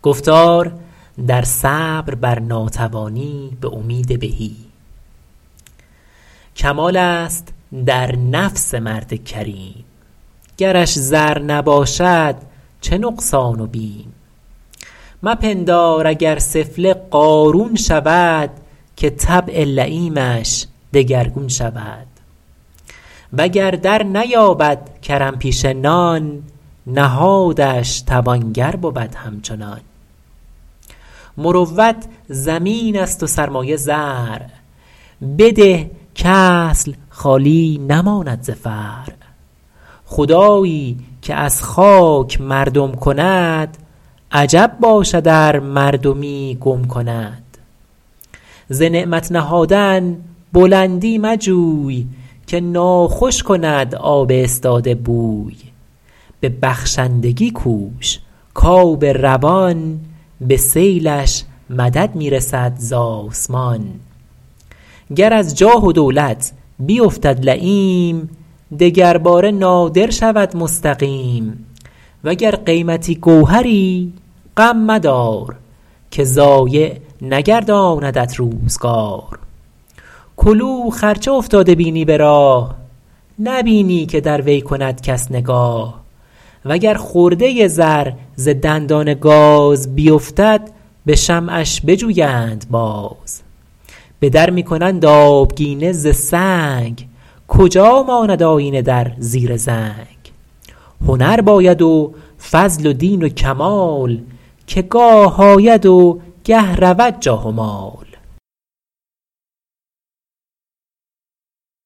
گفتار در صبر بر ناتوانی به امید بهی. کمال است در نفس مرد کریم، گرش زر نباشد چه نقصان و بیم. مپندار اگر سفله قارون شود، که طبع لییمش دگرگون شود. وگر در نیابد کرم پیش نان، نهادش توانگر بود همچنان. مروت زمین است و سرمایه زرع، بده کاصل خالی نماند ز فرع. خدایی که از خاک مردم کند، عجب باشد ار مردمی گم کند. ز نعمت نهادن بلندی مجوی، که ناخوش کند آب استاده بوی. به بخشندگی کوش کآب روان، به سیلش مدد می رسد ز آسمان. گر از جاه و دولت بیفتد لییم، دگرباره نادر شود مستقیم. وگر قیمتی گوهری غم مدار، که ضایع نگرداندت روزگار. کلوخ خرچه افتاده بینی به راه، نبینی که در وی کند کس نگاه. وگر خرده زر ز دندان گاز بیفتد، به شمعش بجویند باز. به در می کنند آبگینه ز سنگ، کجا ماند آیینه در زیر زنگ. هنر باید و فضل و دین و کمال، که گاه آید و گه رود جاه و مال.